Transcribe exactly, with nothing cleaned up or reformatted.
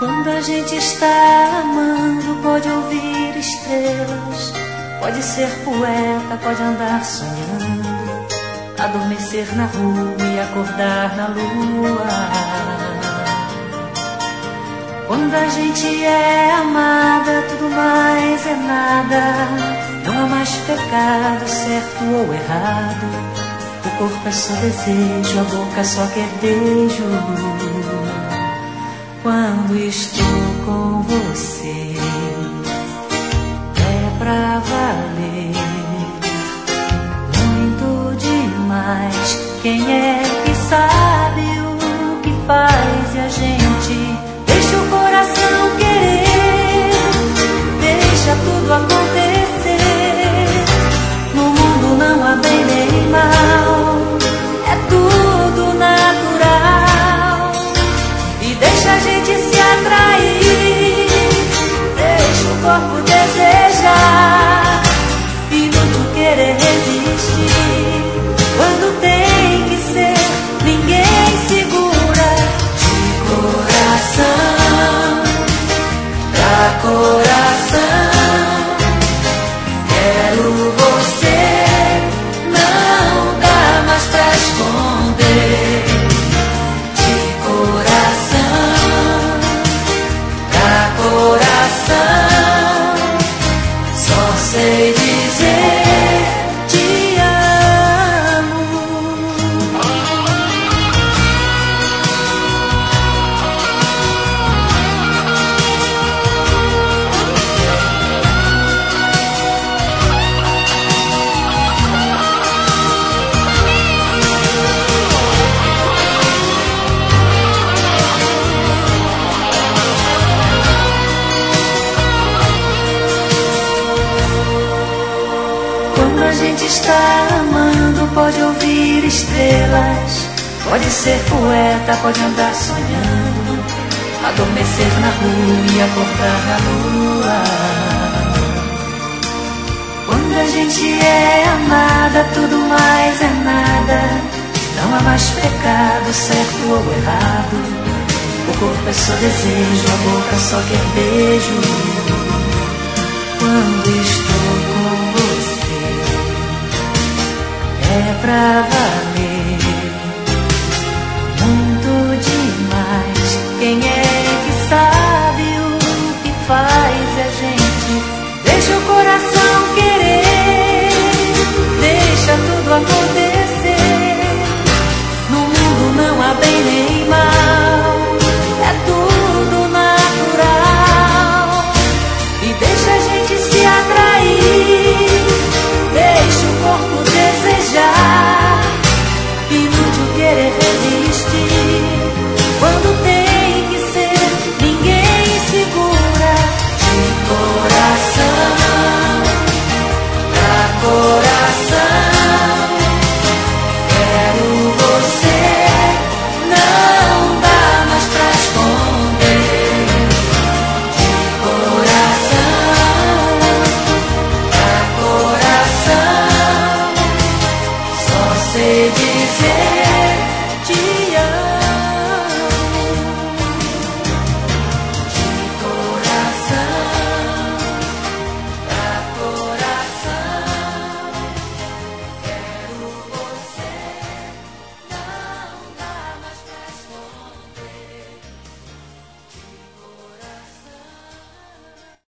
Quando a gente está amando, pode ouvir estrelas, pode ser poeta, pode andar sonhando, adormecer na rua e acordar na lua. Quando a gente é amada, tudo mais é nada. Não há mais pecado, certo ou errado. O corpo é só desejo, a boca só quer beijo. Quando estou com você, é pra valer. Muito demais. Quem é que sabe o que faz e a gente deixa o coração querer, deixa tudo acontecer. No mundo não há bem nem mal, é tudo natural. E deixa a gente se atrair, deixa o corpo desejar, inútil querer resistir. Quando tem que ser, ninguém segura. De coração pra coração, quero você, não dá mais pra esconder. De coração pra coração, só sei dizer te amo. Quando a gente está amando, pode ouvir estrelas, pode ser poeta, pode andar sonhando, adormecer na rua e acordar na lua. Quando a gente é amada, tudo mais é nada. Não há mais pecado, certo ou errado. O corpo é só desejo, a boca só quer beijo. Quando estou com você, é pra valer. Muito demais. Quem é que sabe o que faz a gente deixa o coração querer, deixa tudo acontecer. No mundo não há bem nem mal, é tudo natural. E deixa a gente se atrair, deixa o corpo desejar, inútil querer resistir. Quando